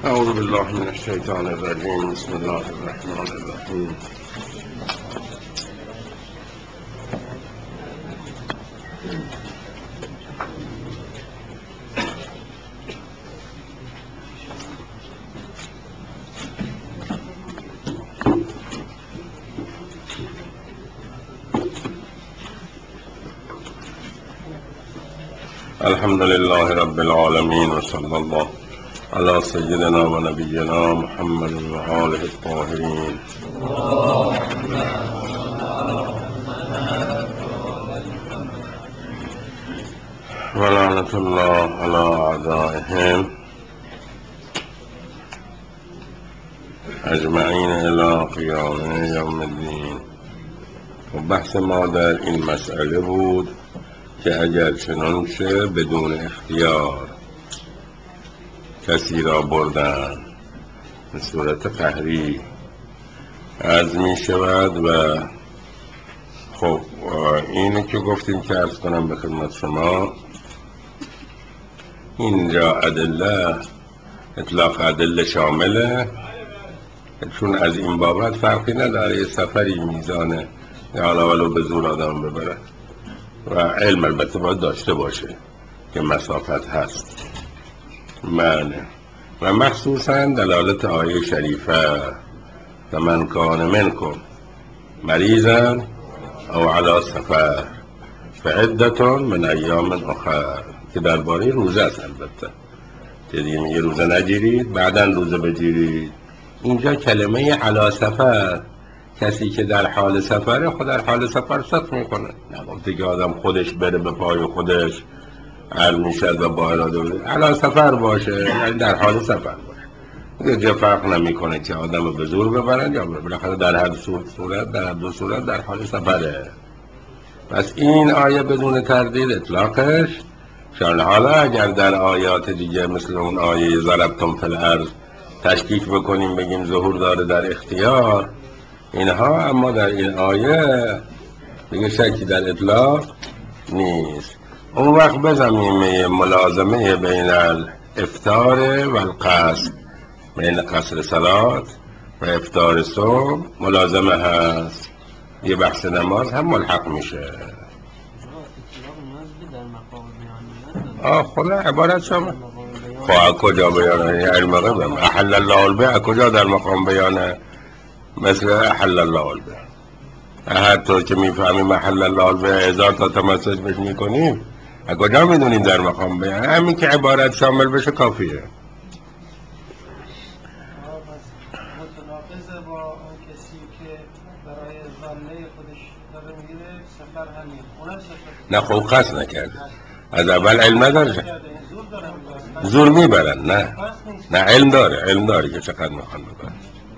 أعوذ بالله من الشيطان الرجيم. بسم الله الرحمن الرحيم. الحمد لله رب العالمين، وصلى الله على سيدنا ونبينا محمد وآله الطاهرين. ولعنة الله على أعدائهم أجمعين إلى قيام يوم الدين. و بحث ما در این مسئله بود که اگر چنانچه بدون اختیار کسی را بردن به صورت قهری عرض می شود. و خب اینه که گفتیم که عرض کنم به خدمت شما، اینجا ادله اطلاق ادله شامله، چون از این بابت فرقی نداره یه سفری میزانه یا علاوه به زور آدم ببره و علم البته باید داشته باشه که مسافت هست. بله. و مخصوصا دلالت آیه شریفه فمن کان منکم مریضا او علی سفر فعدة من ایام اخر، که درباره روزه است. البته که دیگه روزه نگیرید بعدا روزه بگیرید. اینجا کلمه علی سفر، کسی که در حال سفره خود در حال سفر صدق میکنه، نگفته که آدم خودش بره به پای خودش عرض میشد و با اراده بره. علی سفر باشه یعنی در حال سفر باشه، دیگه فرق نمیکنه که آدم به زور ببرن یا بالاخره در هر صورت در هر دو صورت در حال سفره. پس این آیه بدون تردید اطلاقش شان. حالا اگر در آیات دیگه مثل اون آیه ضربتم فی الارض تشکیک بکنیم بگیم ظهور داره در اختیار اینها، اما در این آیه دیگه شکی در اطلاق نیست. اون وقت بزمیم ملازمه بین الافطار و القصر، بین قصر صلات و افطار صبح ملازمه هست، یه بحث نماز هم ملحق میشه. خدا عبارت شما خواه کجا بیانه علم غیبه احل الله البیع، کجا در مقام بیانه مثل احل الله البیع. حتی که میفهمیم احل الله البیع 1000 تا تمسک بهش میکنیم، کجا میدونیم در مقام بیانه؟ همین که عبارت شامل بشه کافیه. متناقض با اون کسی که برای ظاله خودش داره میره سفر همین نه خوب قصد نکرده، از اول علم نداره، زور میبرن. نه علم داره که چقدر میخوان ببرن.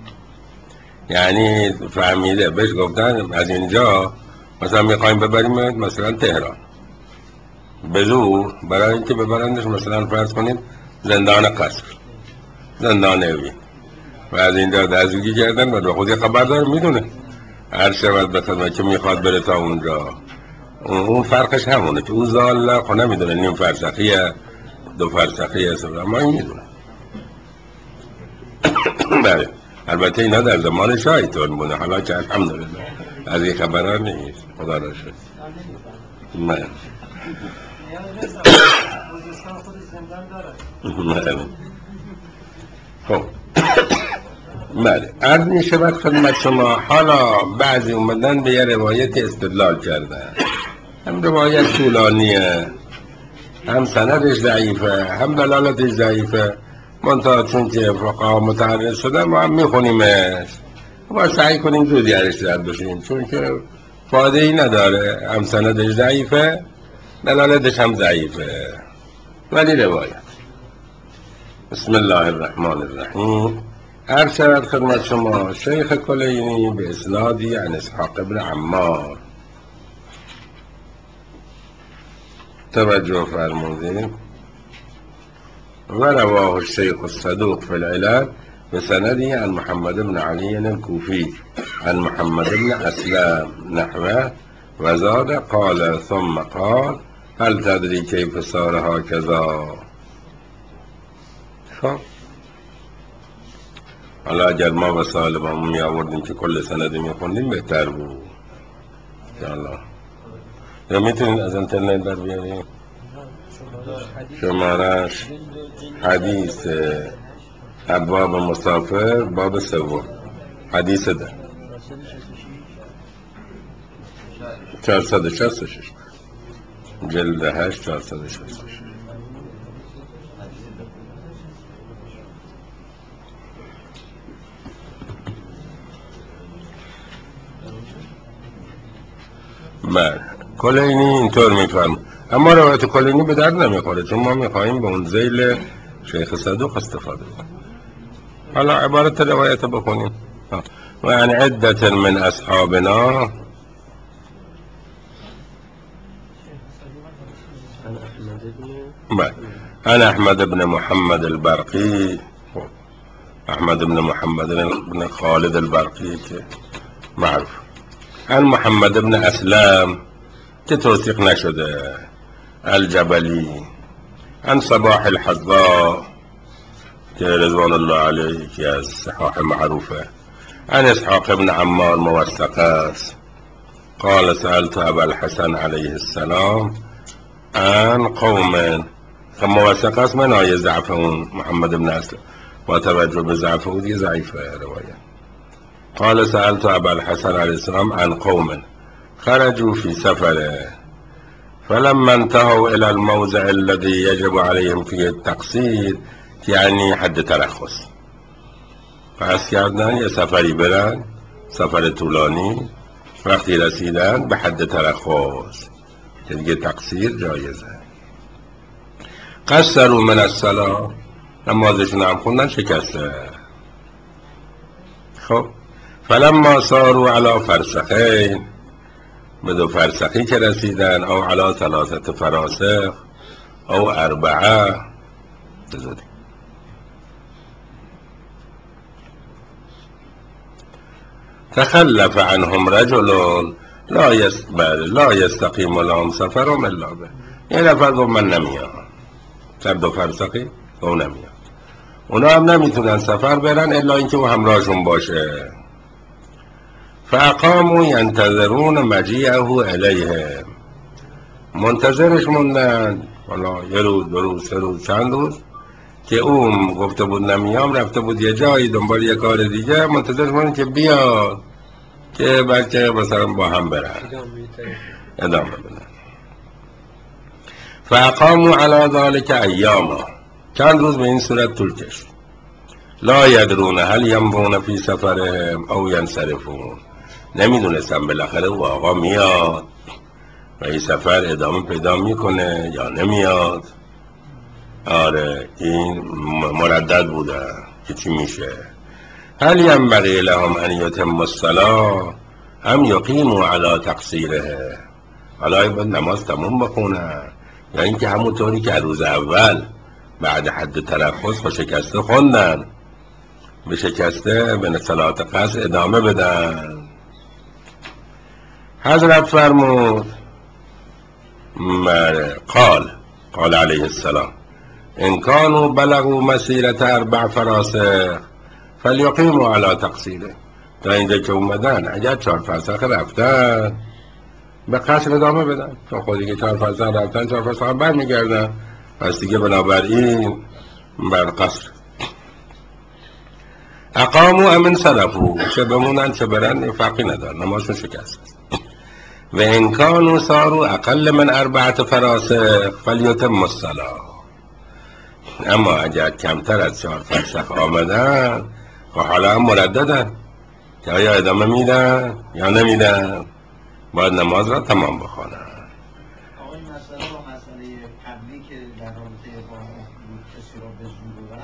یعنی فهمیده بهش گفتن از اینجا مثلا میخوایم ببریم مثلا تهران به زور، برای اینکه ببرندش مثلا فرض کنید زندان قصر، زندان اوین، و از اینجا دزدی کردن و به خودی خبر داره میدونه هر شود بخدمه که میخواد بره تا اونجا. اون فرقش همونه که اون زاله خب نمیدونه نیم فرسخیه 2 فرسخیه اصلا، اما این میدونه. بله البته اینا در زمان شایتون بوده، حالا که الحمدلله از این خبرها نیست، خدا را شد. من خب بله عرض می شود خدمت شما. حالا بعضی اومدن به یه روایت استدلال کردن، هم روایت طولانیه، هم سندش ضعیفه، هم دلالتش ضعیفه، منتها چون که فقها متحرر شدن ما هم میخونیمش، ما سعی کنیم زودی ازش رد بشیم، چون که فایده ای نداره، هم سندش ضعیفه دلالتش هم ضعیفه. ولی روایت بسم الله الرحمن الرحیم. عرض شود خدمت شما شیخ کلینی به اسنادی عن اسحاق ابن عمار، توجه فرمودید، و رواه الشیخ الصدوق فی العلل بسندی عن محمد بن علی الكوفی عن محمد بن اسلم نحوه و زاد قال ثم قال هل تدری کیف صار هکذا. خب حالا اگر ما وسایل با می آوردیم که کل سندی می خوندیم بهتر بود انشاءالله. یا میتونید از اینترنت در بیاریم شمارش حدیث ابواب مسافر باب 3 حدیث ده 466 جلد 8 466. بله کلینی اینطور میفهم، اما روایت کلینی به درد نمیخوره چون ما میخواهیم به اون ذیل شیخ صدوق استفاده کنیم. حالا عبارت روایت بخونیم. و عن عدة من اصحابنا عن احمد بن محمد البرقي، احمد بن محمد بن خالد البرقي که معروف، عن محمد بن اسلم که توثیق نشده الجبلی، عن صباح الحذاء که رضوان الله علیه که از صحاح معروفه، عن اسحاق بن عمار موثق است قال سألت ابا الحسن علیه السلام عن قوم، موثق است من آیه ضعف اون محمد بن اسلم با توجه به ضعف او دیگه ضعیفه روایت. قال سألت ابا الحسن علیه السلام عن قوم خرجوا في سفره فلما انتهوا الى الموضع الذي يجب عليهم فيه التقصير، یعنی حد ترخص، پس کردن یه سفری برن، سفر طولانی، وقتی رسیدن به حد ترخص که دیگه تقصیر جایزه. قصروا من الصلاة، نمازشون هم خوندن شکسته. خب فلما صاروا على فرسخین، به 2 فرسخی که رسیدن، او على 3 فراسخ او 4 تخلف عنهم رجل لا يستقيم لهم سفرهم الا به، یه نفر گفت من نمیام، در 2 فرسخی او نمیام، اونا هم نمیتونن سفر برن الا اینکه او همراهشون باشه. فاقاموا ينتظرون مجيئه الیهم، منتظرش موندن، حالا 1 روز 2 روز 3 روز چند روز که اون گفته بود نمیام، رفته بود یه جایی دنبال یه کار دیگه، منتظرش موندن که بیاد که بلکه مثلا با هم برن ادامه بدن. فاقاموا على ذلك ایاما، چند روز به این صورت طول کشید. لا یدرون هل یمضون فی سفرهم او ینصرفون، نمیدونستم بالاخره او آقا میاد و این سفر ادامه پیدا میکنه یا نمیاد. آره این مردد بوده که چی میشه. هل ینبغی لهم ان یتموا الصلاة ام یقیموا علی تقصیره، حالا باید نماز تموم بخونن یا اینکه همونطوری که روز اول بعد حد ترخص با شکسته خوندن به شکسته به صلاة قصر ادامه بدن. حضرت فرمود قال علیه السلام ان كانوا بلغوا مسیرة 4 فراسخ فلیقیموا علی تقصیره، تا اینجا که اومدن اگر 4 فرسخ رفتن به قصر ادامه بدن، چون خودی که 4 فرسخ رفتن 4 فرسخ هم برمیگردن، پس دیگه بنابراین بر قصر. اقاموا ام انصرفوا، چه بمونن چه برن فرقی نداره، نمازشون شکست. و ان كانوا صاروا اقل من 4 فراسخ فلیتموا الصلاة، اما اگر کمتر از 4 فرسخ آمدن و حالا هم مرددن که آیا ادامه میدن یا نمیدن، باید نماز را تمام بخونن. آقا این مسئله با مسئله قبلی که در رابطه با کسی را به زور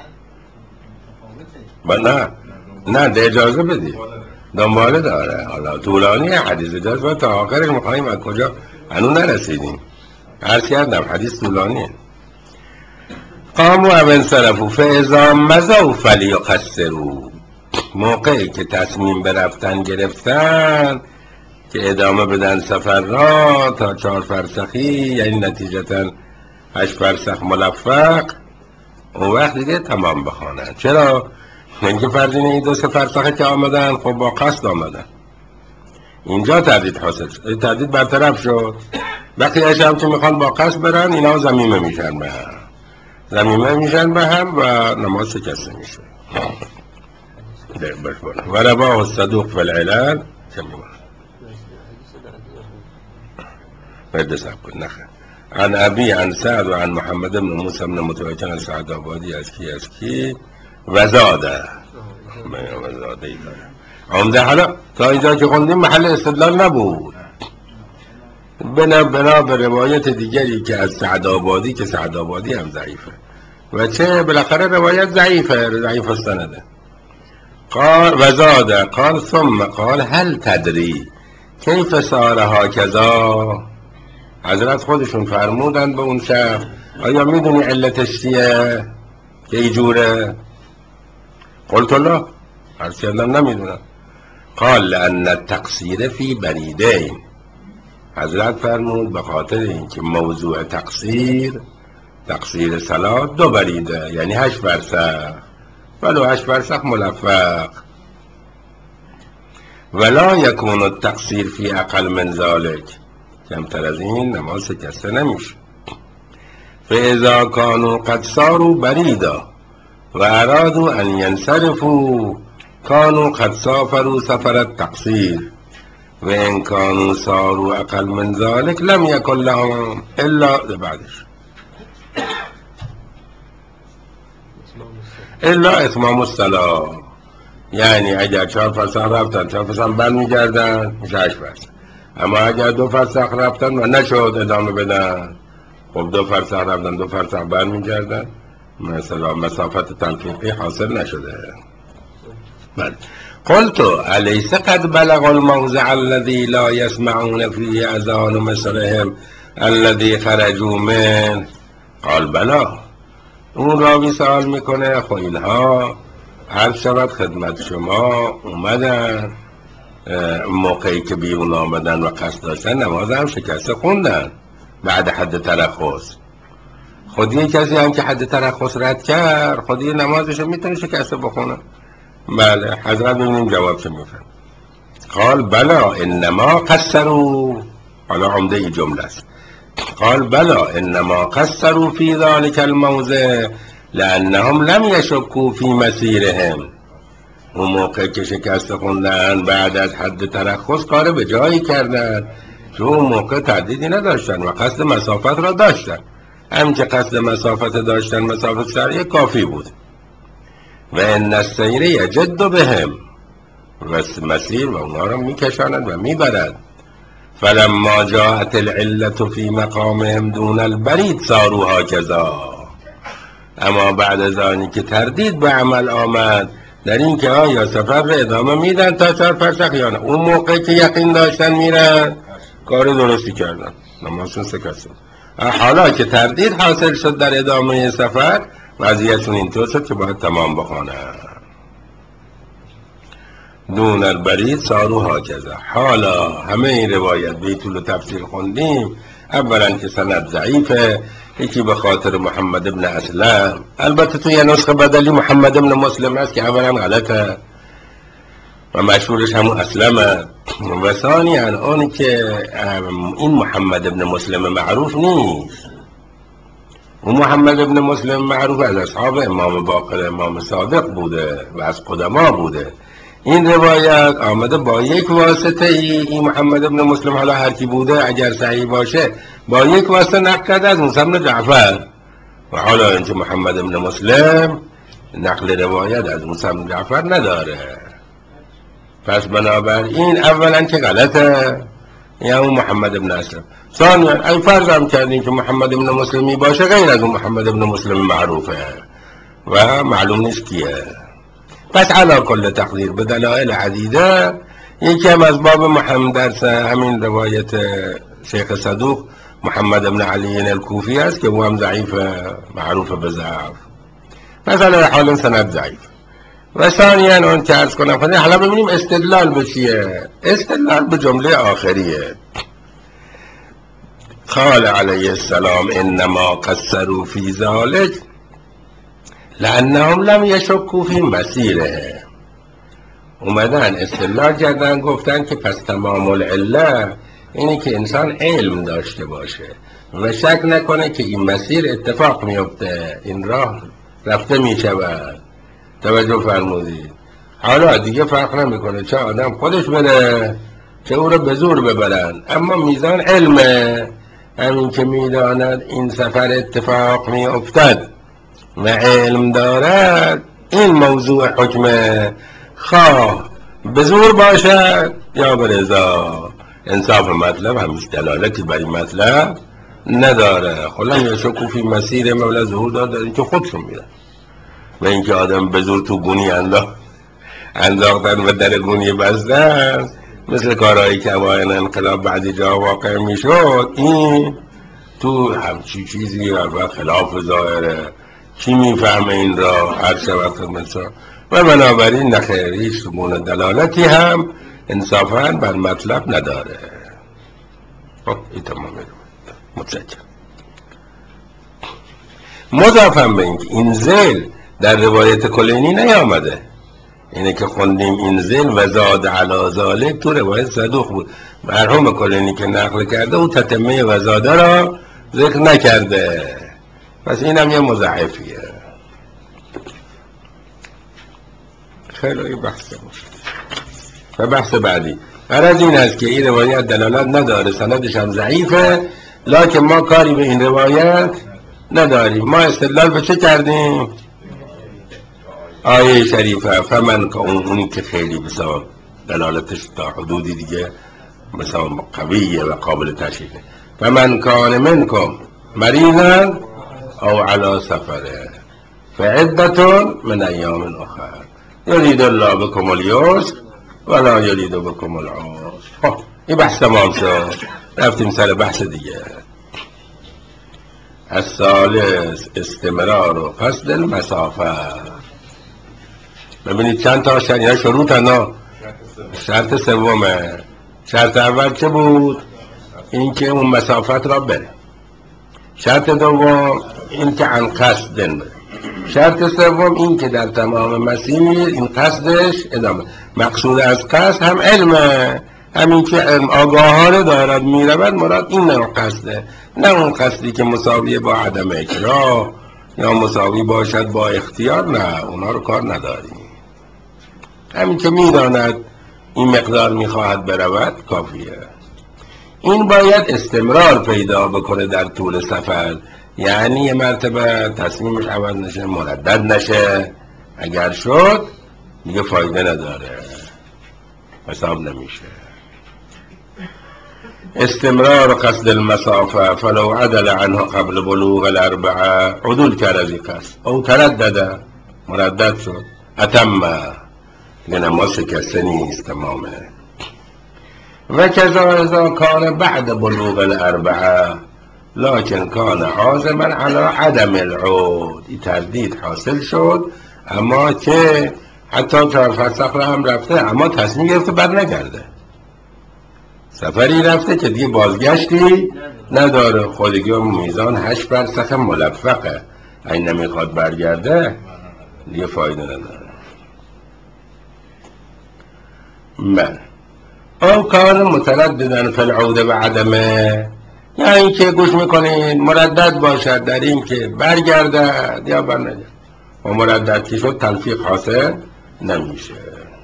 ببرن متفاوته؟ نه ده اجازه بدید دنباله داره، حالا طولانی حدیث اجازه باید تا آخرش میخواییم از کجا هنوز نرسیدیم، عرض کردم حدیث طولانیه. قاموا و انصرفوا فاذا مضوا فلیقصروا، موقعی که تصمیم به رفتن گرفتن که ادامه بدن سفر را تا 4 فرسخی، یعنی نتیجتا 8 فرسخ ملفق، اون وقت دیگه تمام بخوانن. چرا؟ اینکه فرضین این 2 فرسخه که آمدن خب با قصد آمدن، اینجا تردید حاصل شد، تردید برطرف شد. بقیه‌اش هم که میخوان با قصد برن، اینا ضمیمه میشن به هم، ضمیمه میشن به هم و نماز شکسته میشه. و رواه الصدوق فی العلل چه میمونه بده سب کن نخه عن ابی عن سعد و عن محمد بن موسی بن متوکل عن سعد آبادی از کی وزاده ای داره عمده. حالا تا اینجا که خوندیم محل استدلال نبود، بنا به روایت دیگری که از سعد آبادی، که سعد آبادی هم ضعیفه و چه بالاخره روایت ضعیفه، ضعیف السنده. قال وزاده قال ثم قال هل تدری کیف صار هکذا. حضرت خودشون فرمودن به اون شخص آیا میدونی علتش چیه که اینجوره؟ قلت لا، عرض کردم نمیدونم. قال لأن التقصیر فی بریدین. حضرت فرمود به خاطر اینکه موضوع تقصیر صلات 2 بریده، یعنی 8 فرسخ، ولو 8 فرسخ ملفق. ولا یکون التقصیر فی اقل من ذلك، کمتر از این نماز شکسته نمیشه. فاذا كانوا قد صاروا بریدا و ارادوا ان ينصرفوا كانوا قد سافروا سفر التقصیر و ان كانوا صاروا اقل من ذلك لم يكن لهم الا بعدش الا اتمام الصلاه. یعنی اگر 4 فرسخ رفتن 4 فرسخ برمیگردن میشه 8 فرسخ، اما اگر 2 فرسخ رفتن و نشد ادامه بدن، خب 2 فرسخ رفتن 2 فرسخ برمیگردن، مثلا مسافت تلفیقی حاصل نشده. بله. قلت الیس قد بلغ الموضع الذي لا يسمعون فيه اذان مثلهم الذي خرجوا منه. قال بلا. اون راوی سوال میکنه خب اینها عرض شود خدمت شما اومدن موقعی که بیرون آمدن و قصد داشتن نماز هم شکسته خوندن بعد حد ترخص. خودی کسی هم که حد ترخص رد کرد خودی نمازشو میتونه شکسته بخونه. بله. حضرت ببینیم جواب چه میفهم. قال بلا انما قصروا. حالا عمده ای جمله است. قال بلا انما قصروا في ذلك الموضع لانهم لم يشكوا في مسيرهم. اون موقع که شکست خوندن بعد از حد ترخص کار به جایی کردن، چون اون موقع تردیدی نداشتن و قصد مسافت را داشتن. همین که قصد مسافت داشتن، مسافت شرعی کافی بود. و ان السیر یجد بهم، و مسیر و اونها را میکشاند و میبرد. فلما جاءت العلة في مقامهم دون البرید صاروا هكذا. اما بعد از آنی که تردید به عمل آمد در این که آیا سفر را ادامه میدن تا 4 فرسخ یا نه، اون موقع که یقین داشتن میرن کار درستی کردن نمازشون شکسته. حالا که تردید حاصل شد در ادامه سفر وضعیتشون اینطور شد که باید تمام بخونن. دون البرید صاروا هكذا. حالا همه این روایت به طول تفسیر خوندیم. اولا که سند ضعیفه، یکی به خاطر محمد ابن اسلم، البته تو یه نسخه بدلی محمد ابن مسلم هست که اولا غلطه و مشهورش همون اسلمه، و ثانیا اون که این محمد ابن مسلم معروف نیست. و محمد ابن مسلم معروف از اصحاب امام باقر امام صادق بوده و از قدما بوده. این روایت آمده با یک واسطه این محمد ابن مسلم، حالا هر کی بوده اگر صحیح باشه با یک واسطه نقل کرده از موسی بن جعفر، و حالا اینکه محمد ابن مسلم نقل روایت از موسی بن جعفر نداره. پس بنابراین اولا که غلطه یا اون محمد ابن اسلم، ثانیا ای فرض هم کردیم که محمد ابن مسلمی باشه غیر از اون محمد ابن مسلم معروفه و معلوم نیست کیه. پس علا کل تقدیر به دلائل عدیده، یکی هم از باب محمد درس همین روایت شیخ صدوق محمد ابن علی الکوفی است که او هم ضعیف معروف به ضعف، مثلا حالا سند ضعیف. و ثانیا اون که عرض کنم حالا ببینیم استدلال به چیه. استدلال به جمله آخریه. قال علیه السلام انما قصروا فی ذلك لأنهم لم يشکوا فی مسیره. اومدن استدلال کردن گفتن که پس تمام العله اینی که انسان علم داشته باشه و شک نکنه که این مسیر اتفاق میفته، این راه رفته میشود. توجه فرمودید؟ حالا دیگه فرق نمیکنه چه آدم خودش بره چه او رو به زور ببرن، اما میزان علمه، همین که میداند این سفر اتفاق میافتد و علم دارد، این موضوع حکمه، خواه به زور باشد یا به رضا. انصاف مطلب همیشه دلالتی بر این مطلب نداره. خلن یا شکوفی مسیر مولا ظهور داد این که خودشون میرن و اینکه آدم به زور تو گونی انداختن و در گونی بستن، مثل کارهایی که اوایل انقلاب بعدی جا واقع میشد، این تو همچی چیزی و خلاف ظاهره، کی میفهمه این را؟ هر شود خدمت و بنابراین نخیر، هیچ گونه دلالتی هم انصافاً بر مطلب نداره. خب این تمامه. متشکرم. مضافم به این ذیل در روایت کلینی نیامده، اینه که خوندیم این ذیل و زاد علی ذالک تو روایت صدوق بود. مرحوم کلینی که نقل کرده او تتمه و زاده را ذکر نکرده، پس اینم یه مضاعفیه. خیلی بحث باشه. و بحث بعدی غرض این است که این روایت دلالت نداره، سندش هم ضعیفه، لکن ما کاری به این روایت نداریم. ما استدلال به چه کردیم؟ آیه شریفه فمن که اونی که خیلی بسا دلالتش تا حدودی دیگه بسا قویه و قابل تشریحه. فمن کان منکم مریضا او علی سفره فعدتون من ایام اخر یرید الله بکم الیسر ولا یرید بکم العسر. خب این بحث تمام شد، رفتیم سر بحث دیگه. الثالث استمرار و قصد المسافه. ببینید چند تا شروط انا. شرط سومه. شرط اول چه بود؟ این که اون مسافت را بره. شرط دوم این که عن قصد بره. شرط سوم این که در تمام مسیر این قصدش ادامه. مقصود از قصد هم علمه، همین که علم آگاهانه دارد میرود، مراد این نوع قصده، نه اون قصدی که مساوی با عدم اکراه یا مساوی باشد با اختیار، نه اونا رو کار نداریم. همین که میداند این مقدار میخواهد برود کافیه. این باید استمرار پیدا بکنه در طول سفر، یعنی یه مرتبه تصمیمش عوض نشه، مردد نشه. اگر شد دیگه فایده نداره، حساب نمیشه. استمرار قصد المسافه فلو عدل عنه قبل بلوغ الاربعه، عدول کرد از این قصد او تردده، مردد شد، اتمه، دیگه نماز شکسته نیست، تمامه. و کذا اذا کان بعد بلوغ الاربعه لكن کان عازما على عدم العود، این تردید حاصل شد، اما که حتی 4 فرسخ را هم رفته، اما تصمیم گرفته بر نگرده، سفری رفته که دیگه بازگشتی نداره، خودگی و میزان 8 فرسخ ملفقه، این نمیخواد برگرده دیگه فایده نداره. من او کار مترددن فی العود و عدمه، یا این که گوش میکنین مردد باشد در این که برگردد یا برنگرد، و مردد که شد تلفیق حاصل نمیشه.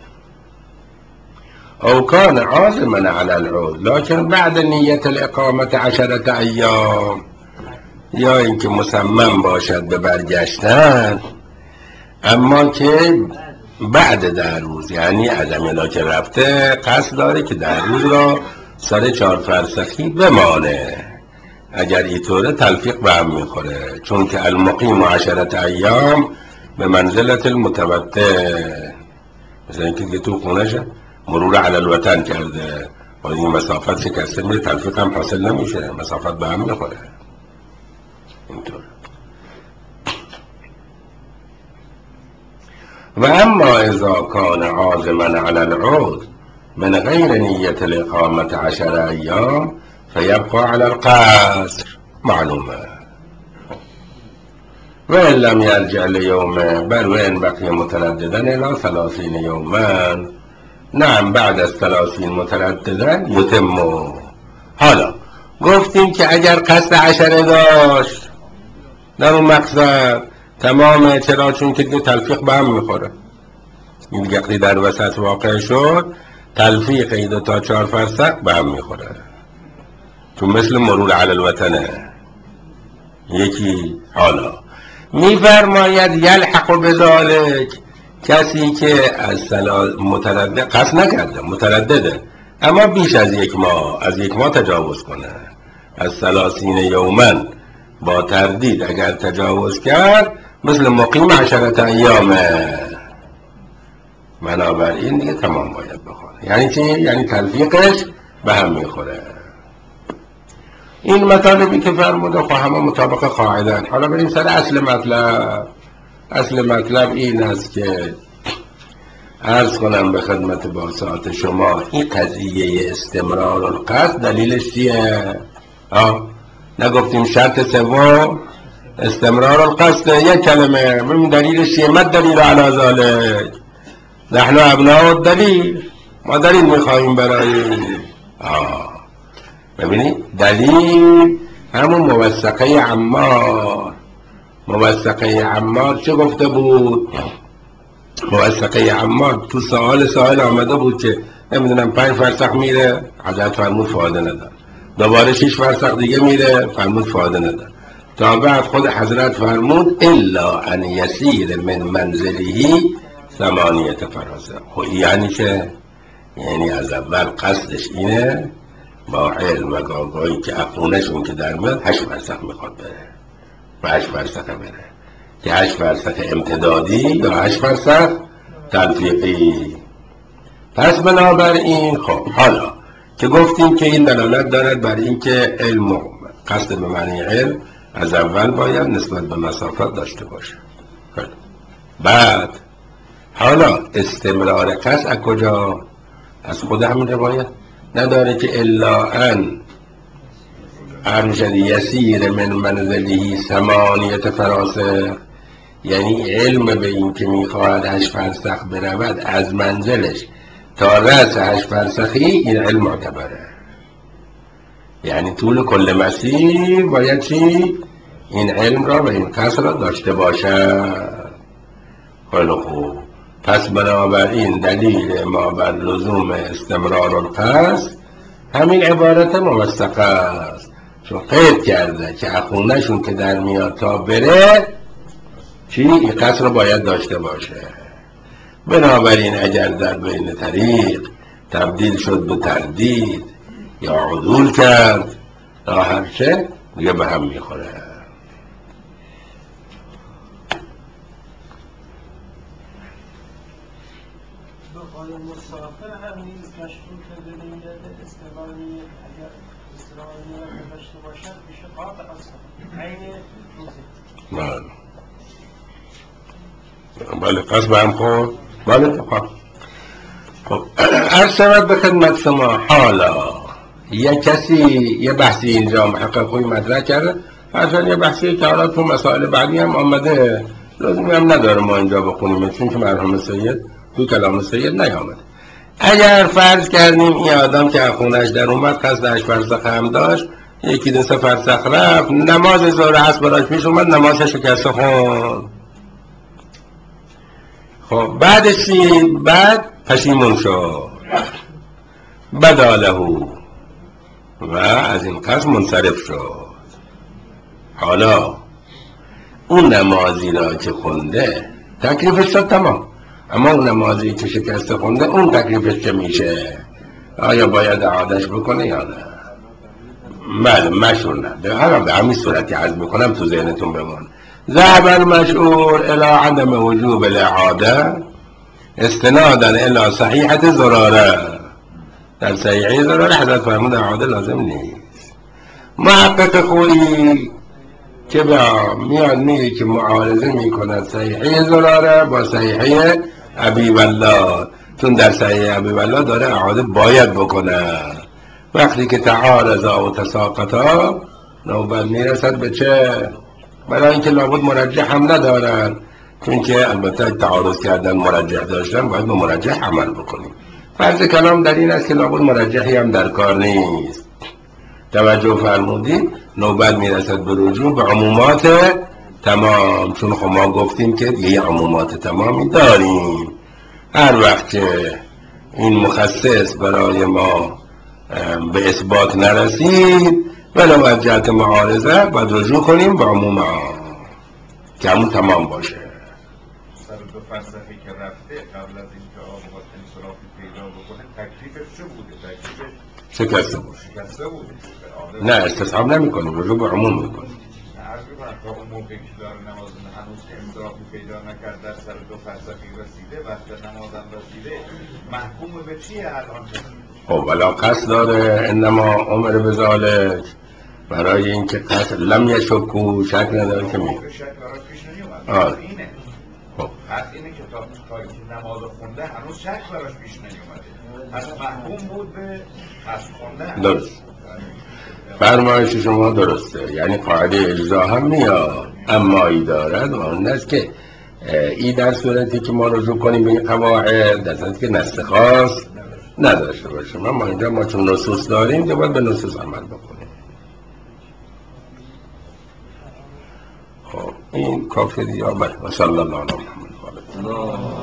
او کان عازما علی العود لکن بعد نیت الاقامت 10 ایام، یا این که مصمم باشد به برگشتن، اما که بعد 10 روز، یعنی عدم الا که رفته قصد داره که 10 روز را سر 4 فرسخی بمانه. اگر اینطوره تلفیق به هم میخوره، چون که المقیم 10 ایام به منزلت المتوطن، مثلا اینکه تو خونش مرور علی الوطن کرده و این مسافت شکسته میره، تلفیق هم حاصل نمیشه، مسافت به هم میخوره. اینطور. و اما اذا کان عازما علی العود من غیر نیت الاقامت 10 ایام فیبقى علی القصر، معلومه. و ان لم یرجع لیومه بل و ان بقی مترددن الی 30 یوما. نعم بعد از 30 مترددن یتمو. حالا گفتیم که اگر قصد عشره داشت در اون مقصد تمامه. چرا؟ چون که دو تلفیق به هم میخوره. این دیگه در وسط واقع شد، تلفیق این دو تا 4 فرسخ به هم میخوره، چون مثل مرور علی الوطنه یکی. حالا میفرماید یلحق بذالک، کسی که از متردد قصد نکرده، متردده، اما بیش از 1 ماه، از 1 ماه تجاوز کنه، از 30 یومن با تردید اگر تجاوز کرد مثل مقیم 10 ایامه. بنابراین دیگه تمام باید بخوره. یعنی چی؟ یعنی تلفیقش به هم میخوره. این مطالبی که فرموده خب همه مطابق قاعدن. حالا بریم سر اصل مطلب. اصل مطلب این است که عرض کنم به خدمت باسات شما، این قضیه استمرار القصد دلیلش چیه؟ نگفتیم شرط سوم استمرار القصد؟ یک کلمه ببین دلیلش چیه؟ ما دلیل علی ذلک؟ نحن ابناء الدلیل، ما دلیل میخواهیم برای ببینید دلیل همون موثقه عمار. موثقه عمار چه گفته بود؟ موثقه عمار تو سوال آمده بود که نمیدونم 5 فرسخ میره، حضرت فرمود فایده نداره. دوباره 6 فرسخ دیگه میره، فرمود فایده نداره. تا بعد خود حضرت فرمود الا ان یسیر من منزلهی 8 فرسخ. یعنی چه؟ یعنی از اول قصدش اینه با علم و گاگایی که اخونشون که در میاد 8 فرسخ میخواد بره و 8 فرسخ بره، که 8 فرسخ امتدادی یا 8 فرسخ تلفیقی. پس بنابراین خب حالا که گفتیم که این دلالت دارد بر این که علم و قصد به معنی علم از اول باید نسبت به مسافت داشته باشه. بعد حالا استمرار قصد از کجا؟ از خود همین روایت نداره که الا ان ارشد یسیر من منزله 8 فراسخ، یعنی علم به این که میخواهد 8 فرسخ برود از منزلش تا رأس 8 فرسخی، این علم معتبره. یعنی طول کل مسیر باید چی؟ این علم را و این قصد را داشته باشد. خیلی خوب. پس بنابراین دلیل ما بر لزوم استمرار القصد همین عبارت موثقه است، چون قید کرده که اخونشون که در میاد تا بره چی؟ این قصد را باید داشته باشه. بنابراین اگر در بین طریق تبدیل شد به تردید یا عدول کرد تا هرچه دیگه به هم میخوره. مسافر هم نیز مشروط به این استقلال نیت، اگر استقلال نیت داشته باشد میشه قاطع اصلا عین روزه. بله قصد به هم خورد. بله خب عرض شود به خدمت شما. حالا یه کسی یه بحثی اینجا محقق خوی مطرح کرده، اصلا یه بحثی که حالا تو مسائل بعدی هم آمده، لازمی هم نداره ما اینجا بخونیم چون که مرحوم سید تو کلام سید نیامده. اگر فرض کردیم این آدم که خونش در اومد قصد 8 فرسخ هم داشت، 1-2 فرسخ رفت، نماز ظهر عصر براش پیش اومد، نمازش شکسته خوند. خب بعدش چی؟ بعد پشیمون شد، بداله و از این قصد منصرف شد. حالا اون نمازی را که خونده تکلیفش شد تمام، اما اون نمازی که شکسته خونده اون تکلیفش چه میشه؟ آیا باید اعادش بکنه یا نه؟ بله مشهور نه. حالا به همین صورتی عرض میکنم تو ذهنتون بمان. ذهب المشهور الى عدم وجوب الاعاده استنادا الى صحیحة زراره. در صحیحه زراره حضرت فرمود اعاده لازم نیست. محقق خویی که میاد میگه که معارضه میکند صحیحه زراره با صحیحه ابی والله، چون در صحیحه ابی والله داره اعاده باید بکنه. وقتی که تعارضا و تساقطا نوبت میرسد به چه؟ برای اینکه لابد مرجح هم ندارن، چون که البته تعارض کردن مرجح داشتن باید به مرجح عمل بکنیم. فرض کلام در این است که لابد مرجحی هم در کار نیست. توجه فرمودید؟ نوبت میرسد به رجوع به عمومات تمام، چون خب ما گفتیم که یه عمومات تمامی داریم. هر وقت که این مخصص برای ما به اثبات نرسید ولو از جهت معارضه باید رجوع کنیم به عموم که همون تمام باشه. سر دو فلسفه که رفته قبل از اینکه آقا انصرافی پیدا بکنه تکلیفش چه بوده؟ تکلیفش شکسته بود. شکسته بوده. نه استصحاب نمی کنیم، رجوع به عموم می کنیم. عرض بر تا اون موقع که داره نماز هنوز انصرافی پیدا نکرد در سر دو فلسفه رسیده، وقت نمازم رسیده، محکوم به چیه الان؟ خب ولا قصد داره انما عمر بذالک، برای اینکه قصد لم یشکو، شک نداره که می شک براش پیش نمیومد. اینه خب پس اینه که تا نماز خونده هنوز شک براش پیش نمیومده، پس محکوم بود به قصد خوندن. درست فرمایش شما درسته، یعنی قاعده اجزا هم میاد، اما ای دارد و اون است که ای در صورتی که ما رجوع کنیم به این قواعد در صورتی که نص خاص نداشته باشیم. اما اینجا ما چون نصوص داریم که باید به نصوص عمل بکنیم. خب این کافی دیگه. و صلی الله علیه و محمد.